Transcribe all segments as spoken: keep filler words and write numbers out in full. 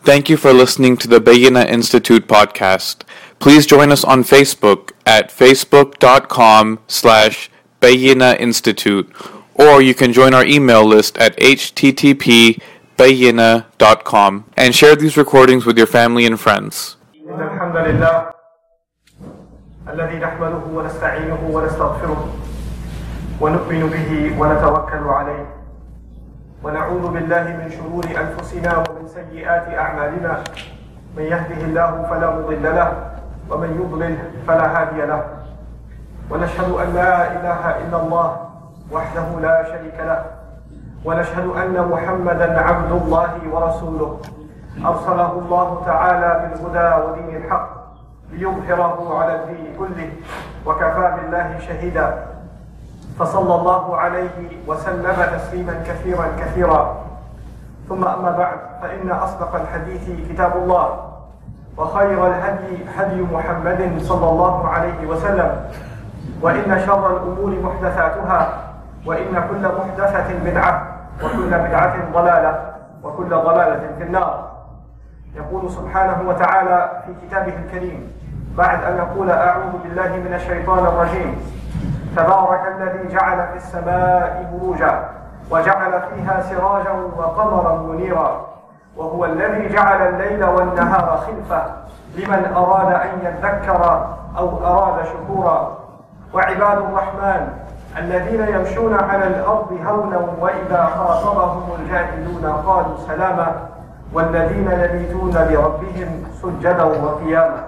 Thank you for listening to the Bayyinah Institute podcast. Please join us on Facebook at facebook.com slash Bayyinah Institute, or you can join our email list at h t t p bayyinah dot com and share these recordings with your family and friends. الذي نحمده ونستعينه ونستغفره ونؤمن به ونتوكل عليه ونعوذ بالله من شرور أنفسنا ومن سيئات أعمالنا من يهده الله فلا مضل له ومن يضلل فلا هادي له ونشهد أن لا إله إلا الله وحده لا شريك له ونشهد أن محمدا عبد الله ورسوله أرسله الله تعالى بالهدى ودين الحق ليظهره على الدين كله وكفى بالله شهيدا فصلى الله عليه وسلم تسليما كثيرا كثيرا ثم أما بعد فإن أصدق الحديث كتاب الله وخير الهدي هدي محمد صلى الله عليه وسلم وإن شر الأمور محدثاتها وإن كل محدثة بدعة وكل بدعة ضلالة وكل ضلالة في النار. يقول سبحانه وتعالى في كتابه الكريم بعد أن نقول أعوذ بالله من الشيطان الرجيم تبارك الذي جعل في السماء بروجا وجعل فيها سراجا وقمرا منيرا وهو الذي جعل الليل والنهار خلفة لمن أراد أن يذكر أو أراد شكورا وعباد الرحمن الذين يمشون على الأرض هونا وإذا خاطبهم الجاهلون قالوا سلاما والذين يبيتون لربهم سجدا وقياما.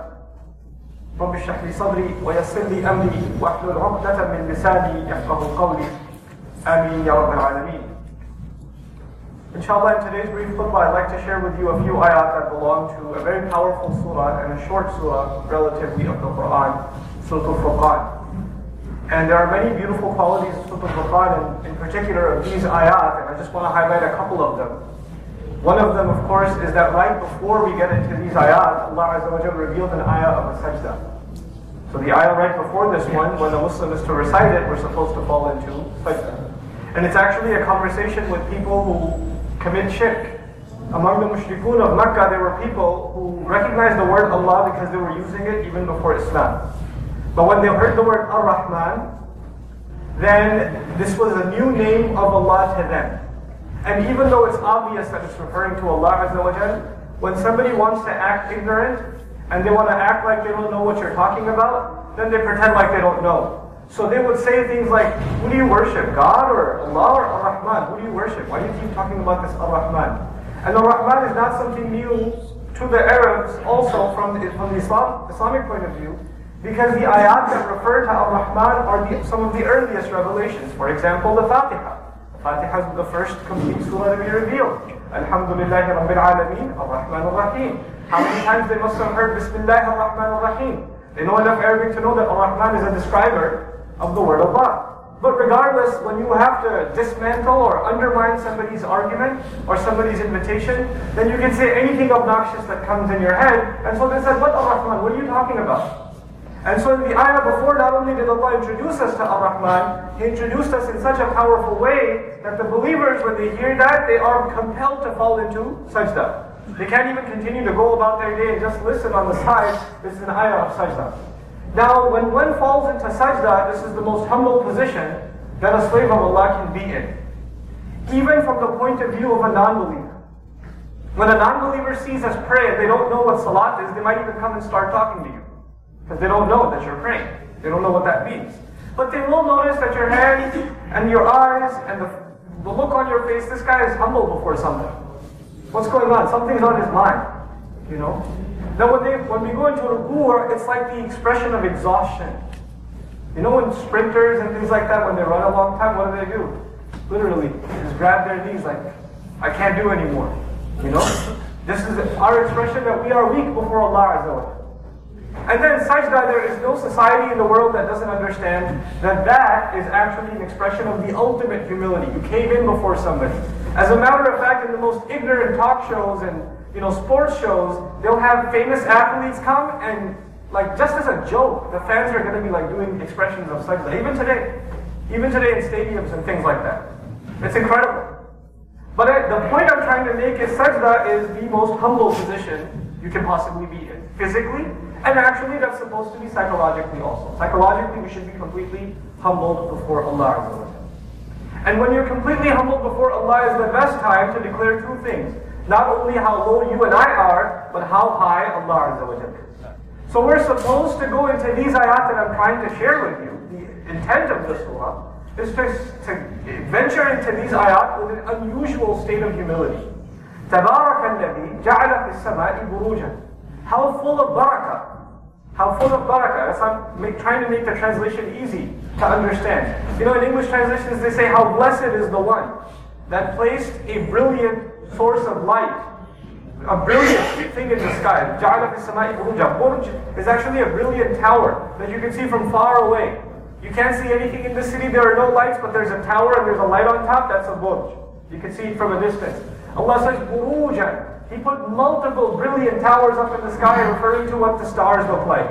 رب اشرح لي صدري ويسر لي أمري واحلل عقدة من لساني يفقهوا قولي آمين يا رب العالمين. Inshallah, in today's brief khutbah, I'd like to share with you a few ayat that belong to a very powerful surah and a short surah relatively of the Quran, Surah Al-Furqan. And there are many beautiful qualities of Surah Al-Furqan, and in particular of these ayat, and I just want to highlight a couple of them. One of them, of course, is that right before we get into these ayat, Allah Azza wa Jalla revealed an ayah of a sajda. So the ayah right before this one, when the Muslim is to recite it, we're supposed to fall into sajda. And it's actually a conversation with people who commit shirk. Among the mushrikun of Makkah, there were people who recognized the word Allah because they were using it even before Islam. But when they heard the word Ar-Rahman, then this was a new name of Allah to them. And even though it's obvious that it's referring to Allah Azza wa Jal, when somebody wants to act ignorant and they want to act like they don't know what you're talking about, then they pretend like they don't know. So they would say things like, who do you worship, God or Allah or Ar-Rahman? Who do you worship? Why do you keep talking about this Ar-Rahman? And Ar-Rahman is not something new to the Arabs also from the, from the Islam, Islamic point of view, because the ayat that refer to Ar-Rahman are the, some of the earliest revelations. For example, the Fatiha. Fatiha is the first complete surah to be revealed. Alhamdulillahi Rabbil Alameen, Ar-Rahman Ar-Rahim. How many times they must have heard Bismillah Ar-Rahman Ar-Rahim? They know enough Arabic to know that Ar-Rahman is a describer of the word Allah. But regardless, when you have to dismantle or undermine somebody's argument or somebody's invitation, then you can say anything obnoxious that comes in your head. And so they said, what Ar-Rahman? What are you talking about? And so in the ayah before, not only did Allah introduce us to Ar-Rahman, He introduced us in such a powerful way that the believers, when they hear that, they are compelled to fall into sajda. They can't even continue to go about their day and just listen on the side. This is an ayah of sajda. Now, when one falls into sajda, this is the most humble position that a slave of Allah can be in. Even from the point of view of a non-believer. When a non-believer sees us pray and they don't know what salat is, they might even come and start talking to you. Because they don't know that you're praying. They don't know what that means. But they will notice that your hands and your eyes and the, the look on your face, this guy is humble before something. What's going on? Something's on his mind. You know? Now when, they, when we go into ruku', it's like the expression of exhaustion. You know when sprinters and things like that, when they run a long time, what do they do? Literally, just grab their knees like, I can't do anymore. You know? This is our expression that we are weak before Allah Azza wa Jalla. And then sajda, there is no society in the world that doesn't understand that that is actually an expression of the ultimate humility. You came in before somebody. As a matter of fact, in the most ignorant talk shows and you know sports shows, they'll have famous athletes come and like just as a joke, the fans are going to be like doing expressions of sajda. Even today. Even today in stadiums and things like that. It's incredible. But the point I'm trying to make is sajda is the most humble position you can possibly be in, physically, and actually that's supposed to be psychologically also. Psychologically, we should be completely humbled before Allah Azza wa Jalla. And when you're completely humbled before Allah is the best time to declare two things. Not only how low you and I are, but how high Allah Azza wa Jalla is. So we're supposed to go into these ayat that I'm trying to share with you. The intent of the surah is to, to venture into these ayat with an unusual state of humility. تَبَارَكَ الَّذِي جَعَلَ فِي السَّمَاءِ بُرُوجًا. How full of barakah. How full of barakah. That's I'm make, trying to make the translation easy to understand. You know, in English translations they say how blessed is the one that placed a brilliant source of light, a brilliant thing in the sky. جَعَلَ فِي السَّمَاءِ بُرُوجًا. Burj is actually a brilliant tower that you can see from far away. You can't see anything in the city, there are no lights, but there's a tower and there's a light on top, that's a burj. You can see it from a distance. Allah says, burujan. He put multiple brilliant towers up in the sky, referring to what the stars look like.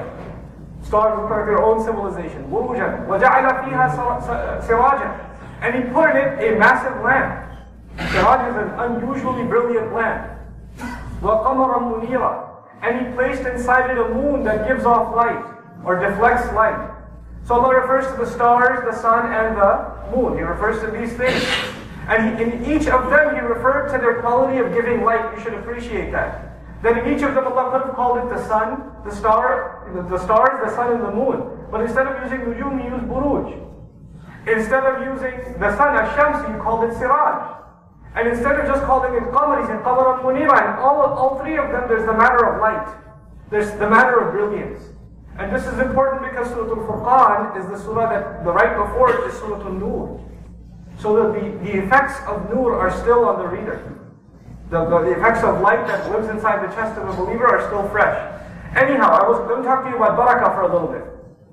Stars look like their own civilization. Burujan. وَجَعَلَ فِيهَا سِرَاجًا. And he put in it a massive lamp. Siraj is an unusually brilliant lamp. وَقَمَرًا مُنِيرًا. And he placed inside it a moon that gives off light, or deflects light. So Allah refers to the stars, the sun, and the moon. He refers to these things. And he, in each of them, He referred to their quality of giving light. You should appreciate that. Then in each of them, Allah could have called it the sun, the star, the, the stars, the sun, and the moon. But instead of using nujum, He used buruj. Instead of using the sun, ash-shams, He called it siraj. And instead of just calling it qamar, He said qamaran munira. And all, all three of them, there's the matter of light. There's the matter of brilliance. And this is important because Surah Al-Furqan is the surah that the right before it is Surah Al-Nur. So that the, the effects of Nur are still on the reader. The, the, the effects of light that lives inside the chest of a believer are still fresh. Anyhow, I was going to talk to you about barakah for a little bit.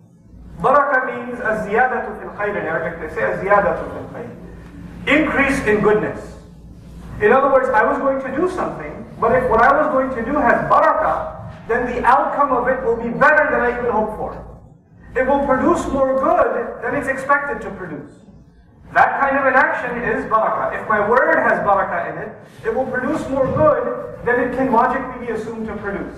Barakah means az-ziyadatu fil khayr in Arabic. They say az-ziyadatu fil khayr. Increase in goodness. In other words, I was going to do something, but if what I was going to do has barakah, then the outcome of it will be better than I even hoped for. It will produce more good than it's expected to produce. That kind of an action is barakah. If my word has barakah in it, it will produce more good than it can logically be assumed to produce.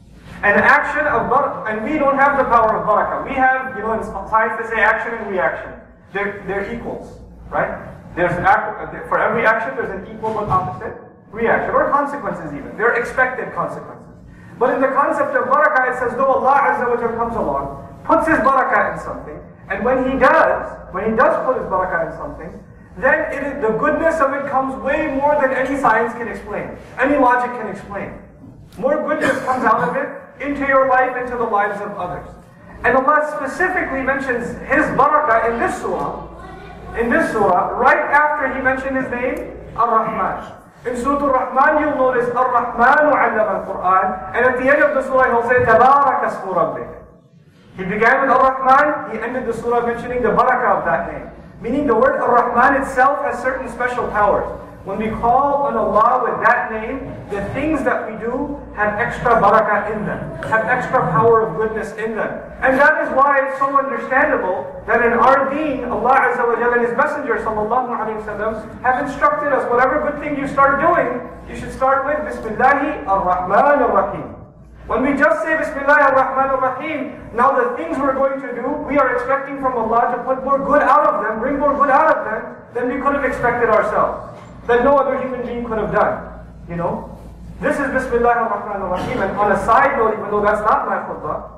An action of barakah, and we don't have the power of barakah. We have, you know, in science they say action and reaction. They're, they're equals, right? There's act, for every action there's an equal but opposite reaction, or consequences even. They're expected consequences. But in the concept of barakah, it says, though Allah Azza wa Jalla comes along, puts His barakah in something, and when He does, when He does put His barakah in something, then it is, the goodness of it comes way more than any science can explain, any logic can explain. More goodness comes out of it into your life, into the lives of others. And Allah specifically mentions His barakah in this surah, in this surah, right after He mentioned His name, Ar-Rahman. In Surah Al-Rahman, you'll notice Ar-Rahmanu 'allama al-Qur'an, and at the end of the surah, He'll say Tabarak asmu rabbik. He began with Ar-Rahman, He ended the surah mentioning the barakah of that name. Meaning the word Ar-Rahman itself has certain special powers. When we call on Allah with that name, the things that we do have extra barakah in them, have extra power of goodness in them. And that is why it's so understandable that in our deen, Allah Azza wa Jalla and His Messenger Sallallahu Alaihi Wasallam have instructed us, whatever good thing you start doing, you should start with Bismillahi Ar-Rahman Ar-Rahim. When we just say Bismillah ar-Rahman ar-Rahim, now the things we're going to do, we are expecting from Allah to put more good out of them, bring more good out of them, than we could have expected ourselves. That no other human being could have done. You know? This is Bismillah ar-Rahman ar-Rahim. And on a side note, even though that's not my khutbah,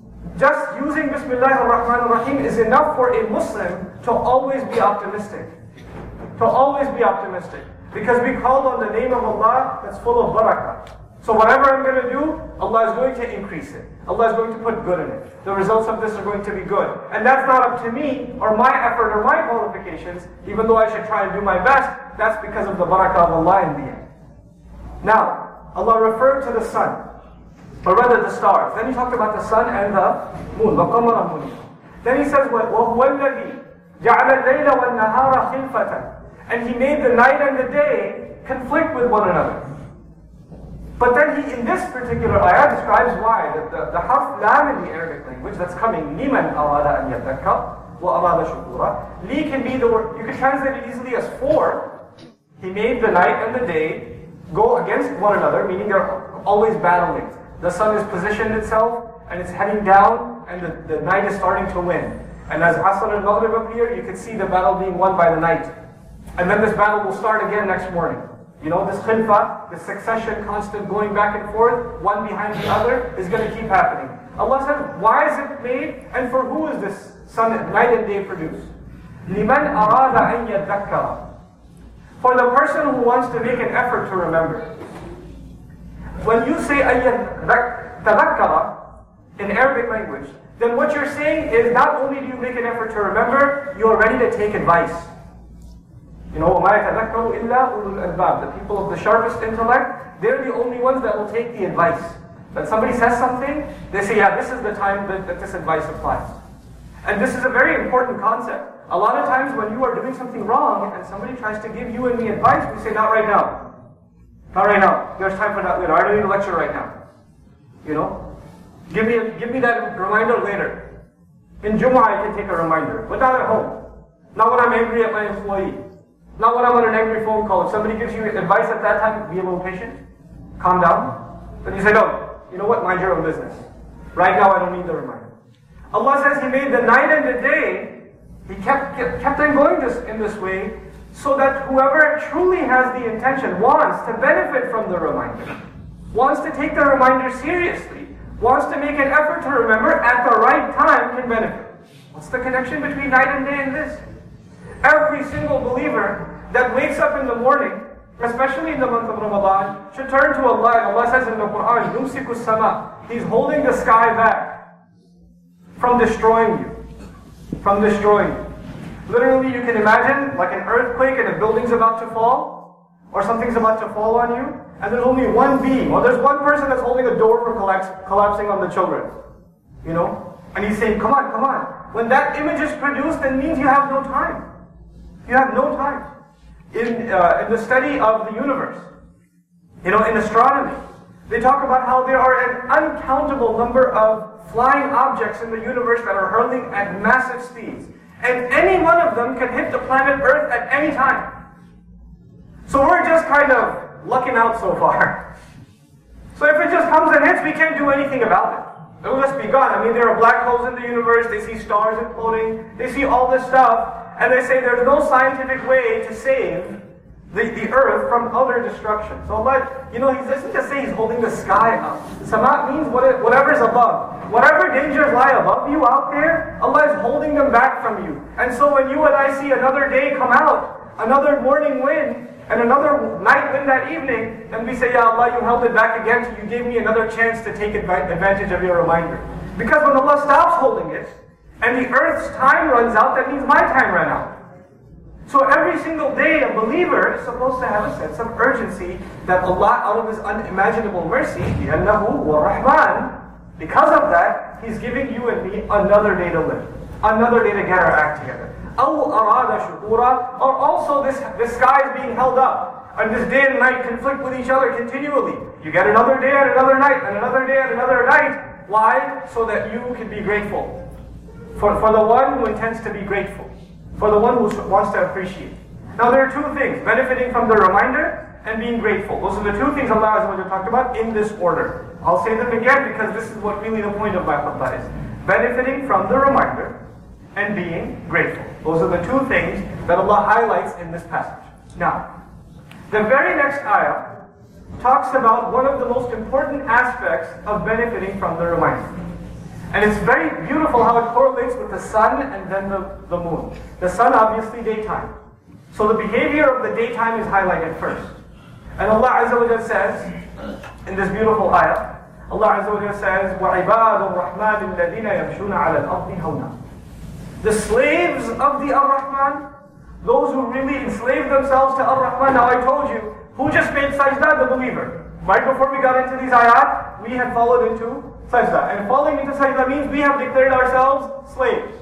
just using Bismillah ar-Rahman ar-Rahim is enough for a Muslim to always be optimistic. To always be optimistic. Because we called on the name of Allah that's full of barakah. So whatever I'm going to do, Allah is going to increase it. Allah is going to put good in it. The results of this are going to be good. And that's not up to me, or my effort, or my qualifications, even though I should try and do my best. That's because of the barakah of Allah in the end. Now, Allah referred to the sun, or rather the stars. Then He talked about the sun and the moon. وَقَمَرًا مُنِيرًا. Then He says, وَهُوَ الَّذِي جَعَلَ اللَّيْلَ وَالنَّهَارَ خِلْفَةً. And He made the night and the day conflict with one another. But then He, in this particular ayah, describes why. The, the, the harf lam in the Arabic language that's coming, لِمَنْ أَرَادَ أَنْ يَذَّكَّرَ وَأَرَادَ شُكُورًا. Li can be the word, you can translate it easily as for. He made the night and the day go against one another, meaning they're always battling. The sun is positioned itself, and it's heading down, and the, the night is starting to win. And as Asr and Maghrib appear, you can see the battle being won by the night. And then this battle will start again next morning. You know, this khilfa, this succession, constant going back and forth, one behind the other, is going to keep happening. Allah says, why is it made, and for who is this sun, night and day produced? لِمَنْ أَرَادَ أَنْ يَذَّكَّرَ. For the person who wants to make an effort to remember. When you say تَذَكَّرَ in Arabic language, then what you're saying is not only do you make an effort to remember, you are ready to take advice. You know, وَمَا يَتَذَكَّرُ إِلَّا أُولُو الْأَلْبَابِ. The people of the sharpest intellect, they're the only ones that will take the advice. When somebody says something, they say, yeah, this is the time that, that this advice applies. And this is a very important concept. A lot of times when you are doing something wrong and somebody tries to give you and me advice, we say, not right now. Not right now. There's time for that later. I don't need a lecture right now. You know? Give me, a, give me that reminder later. In Jumu'ah I can take a reminder, but not at home. Not when I'm angry at my employee. Not when I'm on an angry phone call. If somebody gives you advice at that time, be a little patient. Calm down. Then you say, no, you know what? Mind your own business. Right now I don't need the reminder. Allah says He made the night and the day. He kept, kept, kept on going this, in this way so that whoever truly has the intention, wants to benefit from the reminder, wants to take the reminder seriously, wants to make an effort to remember at the right time, can benefit. What's the connection between night and day and this? Every single believer that wakes up in the morning, especially in the month of Ramadan, should turn to Allah. Allah says in the Quran, يُمْسِكُ السَّمَاءِ. He's holding the sky back from destroying you. From destroying you. Literally, you can imagine like an earthquake and a building's about to fall, or something's about to fall on you, and there's only one being, or there's one person that's holding a door from collapse, collapsing on the children. You know? And he's saying, come on, come on. When that image is produced, that means you have no time. You have no time. In, uh, in the study of the universe, you know, in astronomy, they talk about how there are an uncountable number of flying objects in the universe that are hurling at massive speeds. And any one of them can hit the planet Earth at any time. So we're just kind of lucking out so far. So if it just comes and hits, we can't do anything about it. It will just be gone. I mean, there are black holes in the universe, they see stars imploding, they see all this stuff, and they say there's no scientific way to save the, the earth from utter destruction. So Allah, you know, He doesn't just say He's holding the sky up. Sama means whatever is above. Whatever dangers lie above you out there, Allah is holding them back from you. And so when you and I see another day come out, another morning wind, and another night wind that evening, then we say, Ya Allah, you held it back again, so you gave me another chance to take advantage of your reminder. Because when Allah stops holding it, and the earth's time runs out, that means my time ran out. So every single day, a believer is supposed to have a sense of urgency that Allah, out of His unimaginable mercy, لِأَنَّهُ وَالرَّحْمَنِ, because of that, He's giving you and me another day to live, another day to get our act together. أَوْ أَرَادَ شُكُورًا, or also this, this sky is being held up, and this day and night conflict with each other continually. You get another day and another night, and another day and another night. Why? So that you can be grateful. For, for the one who intends to be grateful. For the one who wants to appreciate. Now there are two things, benefiting from the reminder and being grateful. Those are the two things Allah Azza wa Jalla talked about in this order. I'll say them again because this is what really the point of my khutbah is. Benefiting from the reminder and being grateful. Those are the two things that Allah highlights in this passage. Now, the very next ayah talks about one of the most important aspects of benefiting from the reminder. And it's very beautiful how it correlates with the sun and then the, the moon. The sun, obviously, daytime. So the behavior of the daytime is highlighted first. And Allah Azza wa Jalla says, in this beautiful ayah, Allah Azza wa Jalla says, وَعِبَادُ الرَّحْمَنِ الَّذِينَ يَمْشُونَ عَلَى الْأَرْضِ هَوْنًا. The slaves of the Ar-Rahman, those who really enslave themselves to Ar-Rahman. Now I told you, who just made sajda? The believer. Right before we got into these ayat, we had followed into sajda. And falling into sajda means we have declared ourselves slaves.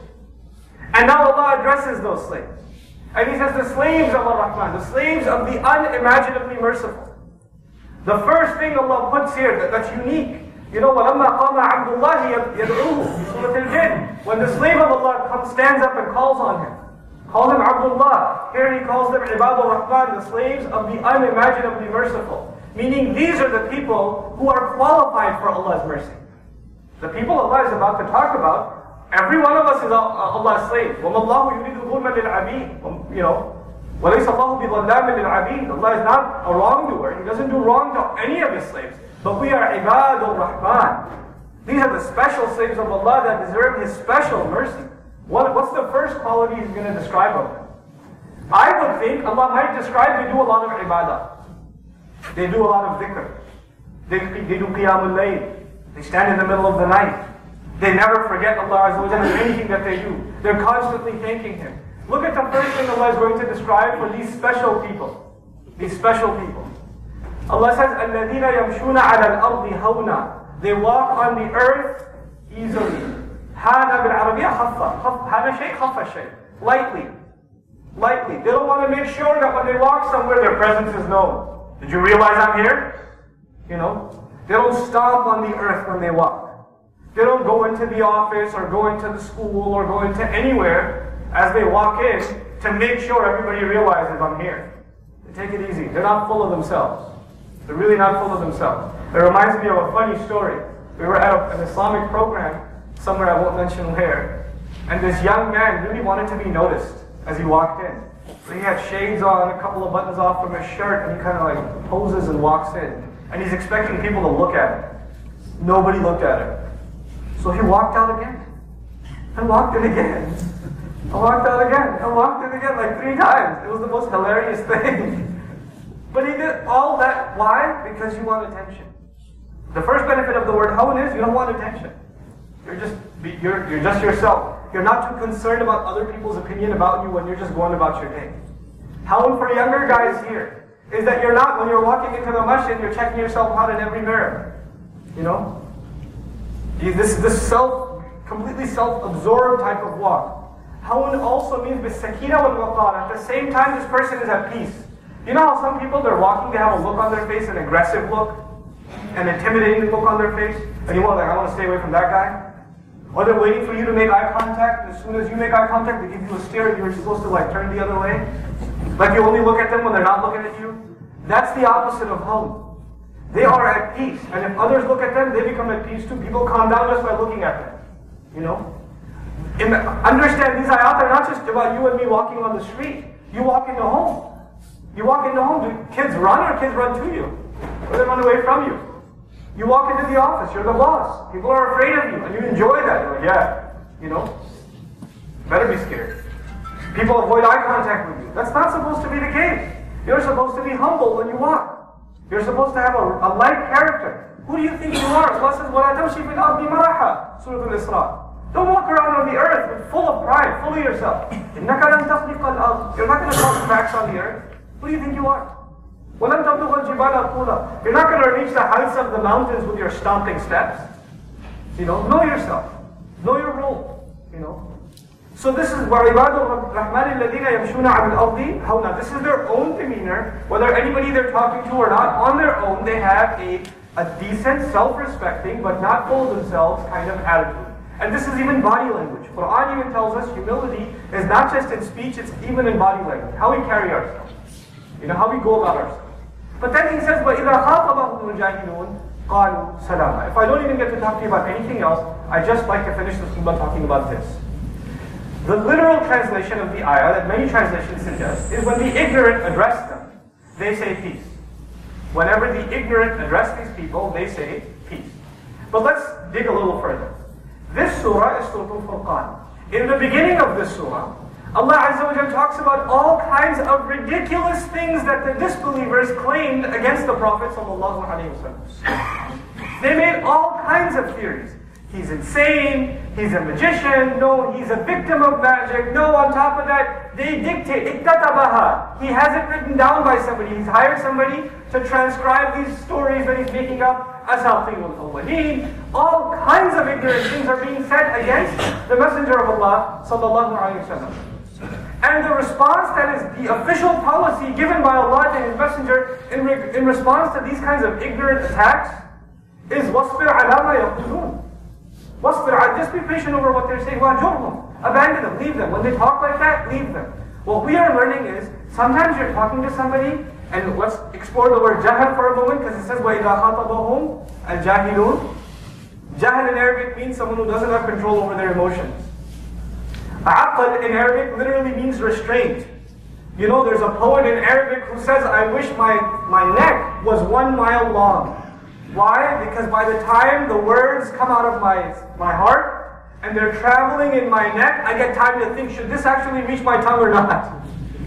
And now Allah addresses those slaves. And He says the slaves of Ar-Rahman, the slaves of the unimaginably merciful. The first thing Allah puts here that, that's unique. You know, وَلَمَّا قَامَ عَبْدُ اللَّهِ يَدْعُوهُ, Surah Al-Jinn. When the slave of Allah comes, stands up and calls on Him. Call him Abdullah. Here he calls them Ibadur Rahman, the slaves of the unimaginably merciful. Meaning these are the people who are qualified for Allah's mercy. The people Allah is about to talk about, every one of us is Allah's slave. وَمَا اللَّهُ يُرِيدُ ظُلْمًا لِلْعَبِيدِ. You know, وَلَيْسَ اللَّهُ بِظَلَّامٍ لِلْعَبِيدِ. Allah is not a wrongdoer. He doesn't do wrong to any of His slaves. But we are Ibadur Rahman. These are the special slaves of Allah that deserve His special mercy. What, what's the first quality He's going to describe of them? I would think Allah might describe they do a lot of ibadah. They do a lot of dhikr. They, they do qiyamul layl. They stand in the middle of the night. They never forget Allah Azza wa Jalla in anything that they do. They're constantly thanking Him. Look at the first thing Allah is going to describe for these special people. These special people. Allah says, الَّذِينَ يَمْشُونَ عَلَى الْأَرْضِ هَوْنًا. They walk on the earth easily. هَذَا بِالْعَرَبِيَّةِ خَفَّ. هَذَا شَيْء خَفَّ شَيْء. Lightly. Lightly. They don't want to make sure that when they walk somewhere, their presence is known. Did you realize I'm here? You know? They don't stomp on the earth when they walk. They don't go into the office or go into the school or go into anywhere as they walk in to make sure everybody realizes I'm here. They take it easy. They're not full of themselves. They're really not full of themselves. It reminds me of a funny story. We were at a, an Islamic program somewhere, I won't mention where, and this young man really wanted to be noticed as he walked in. So he had shades on, a couple of buttons off from his shirt, and he kind of like poses and walks in. And he's expecting people to look at him. Nobody looked at him. So he walked out again. And walked in again. And walked out again. And walked in again like three times. It was the most hilarious thing. But he did all that. Why? Because you want attention. The first benefit of the word hawn is you don't want attention. You're just you're, you're just yourself. You're not too concerned about other people's opinion about you when you're just going about your day. Hawn for younger guys here is that you're not, when you're walking into the masjid, you're checking yourself out in every mirror. You know? This, this self, completely self-absorbed type of walk. Hawn also means bisakina wal waqar. At the same time, this person is at peace. You know how some people, they're walking, they have a look on their face, an aggressive look, an intimidating look on their face, and you want, like, I want to stay away from that guy? Or they're waiting for you to make eye contact, and as soon as you make eye contact, they give you a stare, and you're supposed to like turn the other way. Like you only look at them when they're not looking at you. That's the opposite of hawn. They are at peace, and if others look at them, they become at peace too. People calm down just by looking at them. You know? In the, understand, these ayat are not just about you and me walking on the street. You walk into home. You walk into home, do kids run or kids run to you? Or they run away from you? You walk into the office, you're the boss. People are afraid of you, and you enjoy that. You're like, yeah, you know, better be scared. People avoid eye contact with you. That's not supposed to be the case. You're supposed to be humble when you walk. You're supposed to have a, a light character. Who do you think you are? Allah says, وَلَا تَمْشِي فِي الْأَرْضِ مَرَحًا, Surah Al-Isra. Don't walk around on the earth with full of pride, full of yourself. إِنَّكَ لَن تَخْلِقَ الْأَرْضِ. You're not going to cause cracks on the earth. Who do you think you are? وَلَن تَبْلُغَ الْجِبَالَ طُولًا. You're not going to reach the heights of the mountains with your stomping steps. You know, know yourself. Know your role. You know. So this is وَعِبَادُ الرَّحْمَنِ الَّذِينَ يَمْشُونَ عَلَى الْأَرْضِ هَوْنًا. This is their own demeanor. Whether anybody they're talking to or not, on their own they have a, a decent, self-respecting, but not full of themselves kind of attitude. And this is even body language. Quran even tells us humility is not just in speech, it's even in body language. How we carry ourselves. You know, how we go about ourselves. But then he says, وَإِذَا خَاطَبَهُمُ الْجَاهِلُونَ قَالُوا سَلَامًا. If I don't even get to talk to you about anything else, I just like to finish this by talking about this. The literal translation of the ayah that many translations suggest is when the ignorant address them, they say peace. Whenever the ignorant address these people, they say peace. But let's dig a little further. This surah is Surah Al-Furqan. In the beginning of this surah, Allah Azza wa Jalla talks about all kinds of ridiculous things that the disbelievers claimed against the Prophet Sallallahu Alaihi Wasallam. They made all kinds of theories. He's insane, he's a magician, no, he's a victim of magic, no, on top of that, they dictate, iktatabaha. He has it written down by somebody, he's hired somebody to transcribe these stories that he's making up, asatirul awwaleen. All kinds of ignorant things are being said against the Messenger of Allah Sallallahu Alaihi Wasallam. And the response that is the official policy given by Allah to His Messenger in, re in response to these kinds of ignorant attacks is وَاصْبِرْ عَلَى مَا يَقُولُونَ. وَاصْبِرْ, just be patient over what they're saying. وَاهْجُرْهُمْ, abandon them, leave them. When they talk like that, leave them. What we are learning is, sometimes you're talking to somebody, and let's explore the word jahal for a moment, because it says, وَإِذَا خَاطَبَهُمْ الْجَاهِلُونَ. Jahal in Arabic means someone who doesn't have control over their emotions. Aql in Arabic literally means restraint. You know, there's a poet in Arabic who says, I wish my, my neck was one mile long. Why? Because by the time the words come out of my, my heart, and they're traveling in my neck, I get time to think, should this actually reach my tongue or not?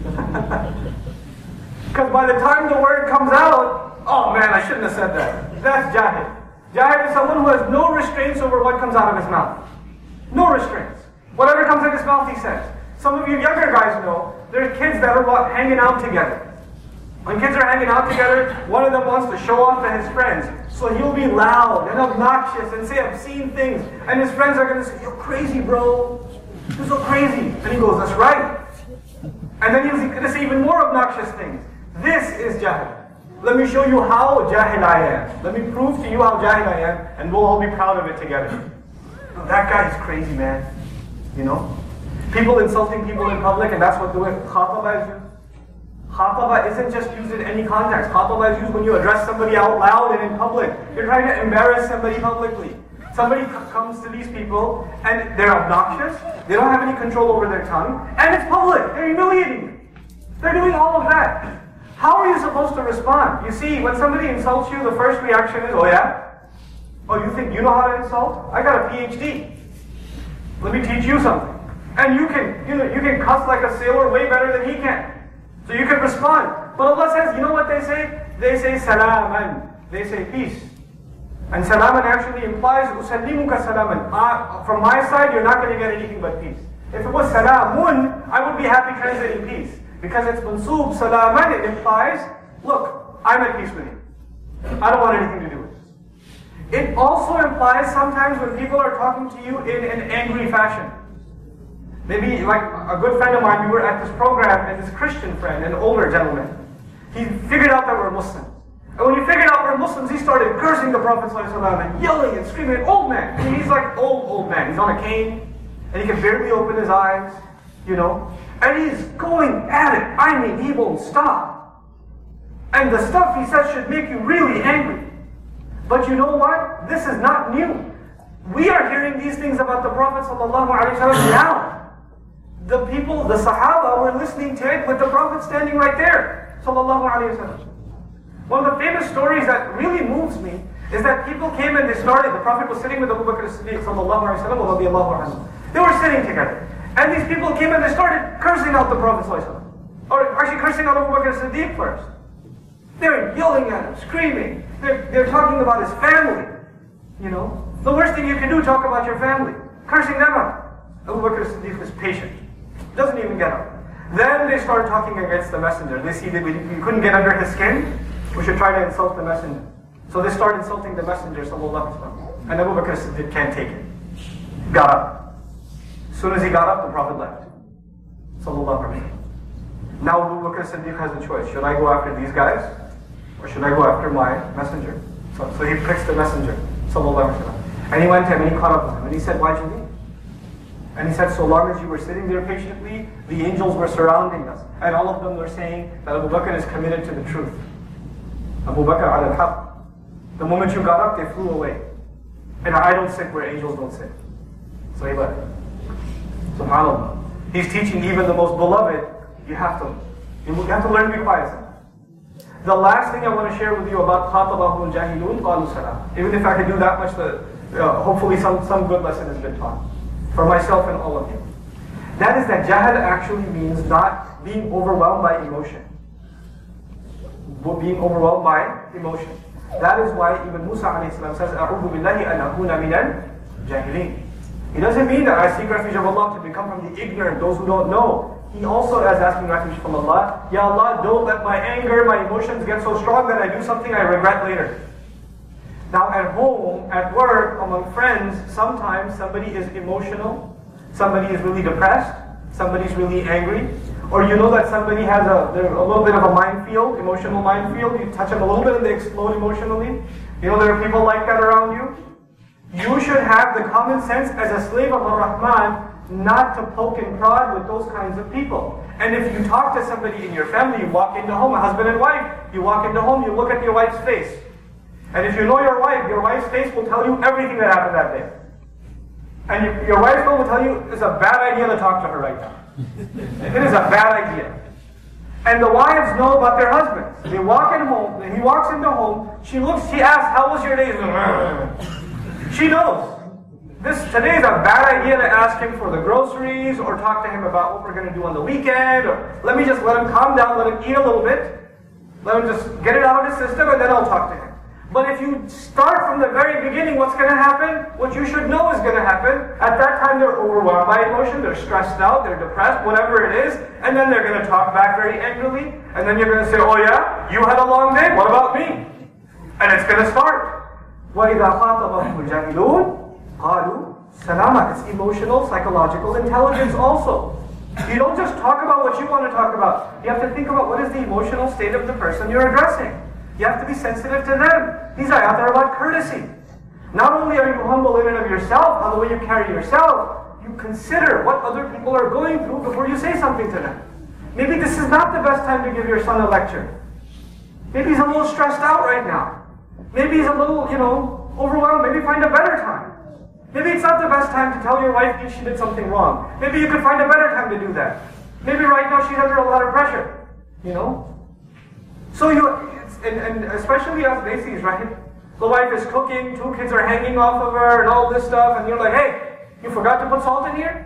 Because by the time the word comes out, oh man, I shouldn't have said that. That's jahil. Jahil is someone who has no restraints over what comes out of his mouth. No restraints. Whatever comes out of his mouth, he says. Some of you younger guys know, there's kids that are what, hanging out together. When kids are hanging out together, one of them wants to show off to his friends. So he'll be loud and obnoxious and say obscene things. And his friends are going to say, you're crazy, bro. You're so crazy. And he goes, that's right. And then he's going to say even more obnoxious things. This is jahil. Let me show you how jahil I am. Let me prove to you how jahil I am, and we'll all be proud of it together. That guy is crazy, man. You know? People insulting people in public, and that's what the word khataba is used. Khataba isn't just used in any context. Khataba is used when you address somebody out loud and in public. You're trying to embarrass somebody publicly. Somebody comes to these people, and they're obnoxious. They don't have any control over their tongue, and it's public. They're humiliating you. They're doing all of that. How are you supposed to respond? You see, when somebody insults you, the first reaction is, oh yeah? Oh, you think you know how to insult? I got a P H D. Let me teach you something. And you can, you know, you can cuss like a sailor way better than he can. So you can respond. But Allah says, you know what they say? They say salaman. They say peace. And salaman actually implies usallimuka salaman. Uh, from my side, you're not going to get anything but peace. If it was salamun, I would be happy translating peace. Because it's mansoob salaman, it implies, look, I'm at peace with you. I don't want anything to do with this. It also implies sometimes when people are talking to you in an angry fashion. Maybe like a good friend of mine, we were at this program, and this Christian friend, an older gentleman, he figured out that we're Muslims. And when he figured out we're Muslims, he started cursing the Prophet ﷺ and yelling and screaming, old man. I mean, he's like old, old man. He's on a cane, and he can barely open his eyes, you know. And he's going at it. I mean, he won't stop. And the stuff he says should make you really angry. But you know what? This is not new. We are hearing these things about the Prophet ﷺ now. The people, the Sahaba, were listening to it with the Prophet standing right there. Sallallahu Alaihi Wasallam. One of the famous stories that really moves me is that people came and they started, the Prophet was sitting with Abu Bakr as-Siddiq Sallallahu Alaihi Wasallam. They were sitting together. And these people came and they started cursing out the Prophet Sallallahu Alaihi Wasallam. Or actually cursing out Abu Bakr as-Siddiq first. They're yelling at him, screaming. They're, they're talking about his family. You know? The worst thing you can do, talk about your family. Cursing them out. Abu Bakr as-Siddiq was patient. Doesn't even get up. Then they start talking against the messenger. They see that we, we couldn't get under his skin. We should try to insult the messenger. So they start insulting the messenger, sallallahu alaihi wasallam. And Abu Bakr as-Siddiq can't take it. Got up. As soon as he got up, the Prophet left. Sallallahu alaihi wasallam. Now Abu Bakr as-Siddiq has a choice. Should I go after these guys? Or should I go after my messenger? So, so he picks the messenger, sallallahu alaihi wasallam. And he went to him and he caught up with him. And he said, why'd you leave? And he said, so long as you were sitting there patiently, the angels were surrounding us. And all of them were saying that Abu Bakr is committed to the truth. Abu Bakr al-Haq. The moment you got up, they flew away. And I don't sit where angels don't sit. So he left. SubhanAllah. He's teaching even the most beloved, you have to, you have to learn to be quiet. The last thing I want to share with you about Khatabahum al-Jahilun, qalu salam. Even if I could do that much, the, uh, hopefully some, some good lesson has been taught. For myself and all of you. That is that jahal actually means not being overwhelmed by emotion. Being overwhelmed by emotion. That is why even Musa alayhi salam says, أَعُوذُ بِاللَّهِ أَنْ أَكُونَ مِنَ الْجَاهِلِينَ. It doesn't mean that I seek refuge of Allah to become from the ignorant, those who don't know. He also is asking refuge from Allah. Ya Allah, don't let my anger, my emotions get so strong that I do something I regret later. Now at home, at work, among friends, sometimes somebody is emotional, somebody is really depressed, somebody's really angry, or you know that somebody has a, a little bit of a minefield, emotional minefield, you touch them a little bit and they explode emotionally. You know there are people like that around you. You should have the common sense as a slave of Ar-Rahman not to poke and prod with those kinds of people. And if you talk to somebody in your family, you walk into home, a husband and wife, you walk into home, you look at your wife's face. And if you know your wife, your wife's face will tell you everything that happened that day. And you, your wife will tell you it's a bad idea to talk to her right now. It is a bad idea. And the wives know about their husbands. They walk in home, he walks into home, she looks, she asks, how was your day? She knows. This today is a bad idea to ask him for the groceries or talk to him about what we're going to do on the weekend. Or let me just let him calm down, let him eat a little bit, let him just get it out of his system, and then I'll talk to him. But if you start from the very beginning, what's going to happen? What you should know is going to happen. At that time, they're overwhelmed by emotion, they're stressed out, they're depressed, whatever it is, and then they're going to talk back very angrily, and then you're going to say, oh yeah, you had a long day, what about me? And it's going to start. وَإِذَا خَاطَبَهُمُ الْجَاهِلُونَ قَالُوا سَلَامًا. It's emotional, psychological intelligence also. You don't just talk about what you want to talk about. You have to think about what is the emotional state of the person you're addressing. You have to be sensitive to them. These ayat are about courtesy. Not only are you humble in and of yourself, on the way you carry yourself, you consider what other people are going through before you say something to them. Maybe this is not the best time to give your son a lecture. Maybe he's a little stressed out right now. Maybe he's a little, you know, overwhelmed. Maybe find a better time. Maybe it's not the best time to tell your wife she did something wrong. Maybe you could find a better time to do that. Maybe right now she's under a lot of pressure, you know. So you, it's, and, and especially as basis, right? The wife is cooking, two kids are hanging off of her and all this stuff, and you're like, hey, you forgot to put salt in here?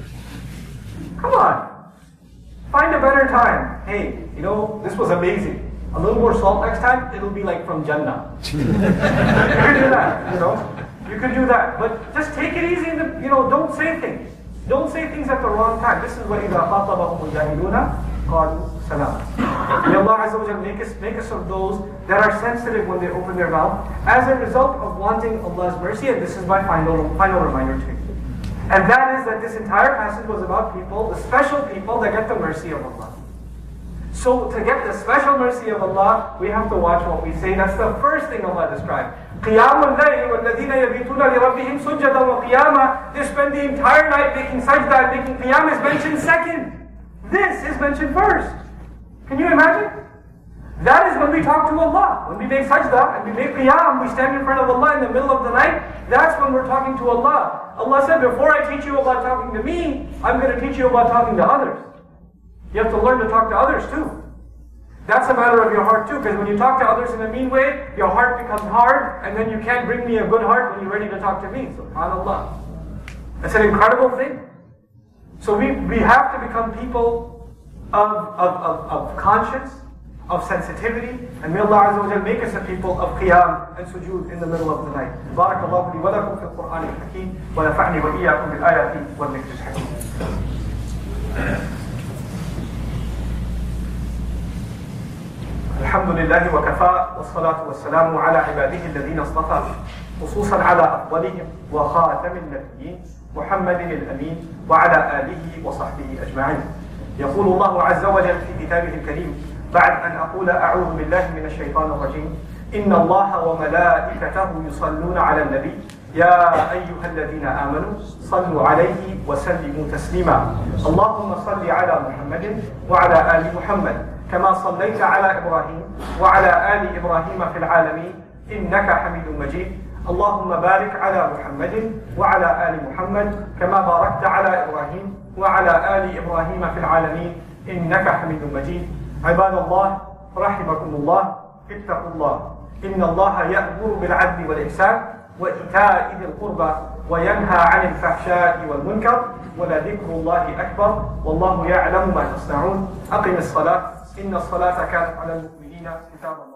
Come on. Find a better time. Hey, you know, this was amazing. A little more salt next time, it'll be like from Jannah. You can do that, you know. You can do that. But just take it easy, in the, you know, don't say things. Don't say things at the wrong time. This is what إِذَا خَاطَبَهُمُ الْجَاهِلُونَ قَالُوا سَلَامًا. May Allah Azza wa Jalla make us, make us of those that are sensitive when they open their mouth as a result of wanting Allah's mercy. And this is my final, final reminder to you. And that is that this entire passage was about people, the special people that get the mercy of Allah. So to get the special mercy of Allah, we have to watch what we say. That's the first thing Allah described. قِيَامُ اللَّيْلِ وَالَّذِينَ يَبِيتُونَ لِرَبِّهِمْ سُجَّدًا وَقِيَامًا. They spend the entire night making sajda and making qiyam is mentioned second. This is mentioned first. Can you imagine? That is when we talk to Allah. When we make sajda and we make qiyam, we stand in front of Allah in the middle of the night. That's when we're talking to Allah. Allah said, before I teach you about talking to me, I'm going to teach you about talking to others. You have to learn to talk to others too. That's a matter of your heart too, because when you talk to others in a mean way, your heart becomes hard, and then you can't bring me a good heart when you're ready to talk to me. SubhanAllah. That's an incredible thing. So we, we have to become people of, of, of, of conscience, of sensitivity, and may Allah Azza wa Jalla make us a people of qiyam and sujood in the middle of the night. Barakallahu li wa lakum fil Qur'an al-Hakim, wa nafa'ni wa iyyakum bil ayati wal dhikr al-hakim. الحمد لله وكفى والصلاة والسلام على عباده الذين اصطفى خصوصا على أفضلهم وخاتم النبيين محمد الأمين وعلى آله وصحبه أجمعين. يقول الله عز وجل في كتابه الكريم بعد أن أقول أعوذ بالله من الشيطان الرجيم إن الله وملائكته يصلون على النبي يا أيها الذين آمنوا صلوا عليه وسلموا تسليما اللهم صل على محمد وعلى آل محمد كما صليت على إبراهيم وعلى آل إبراهيم في العالمين إنك حميد مجيد اللهم بارك على محمد وعلى آل محمد كما باركت على إبراهيم وعلى آل إبراهيم في العالمين إنك حميد مجيد عباد الله رحمكم الله اتقوا الله إن الله يأمر بالعدل والإحسان وإيتاء ذي القربى وينهى عن الفحشاء والمنكر ولذكر الله أكبر والله يعلم ما تصنعون أقم الصلاة إن الصلاة كانت على المؤمنين كتابا